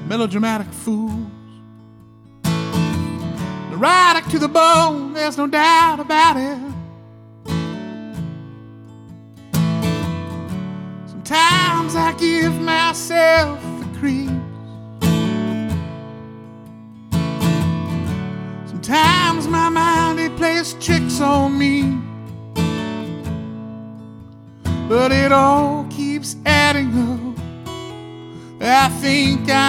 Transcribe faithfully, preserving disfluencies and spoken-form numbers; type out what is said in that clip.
melodramatic fools. Neurotic to the bone, there's no doubt about it. Sometimes I give myself the creeps. Sometimes my mind, it plays tricks on me. But it all keeps adding up. I think I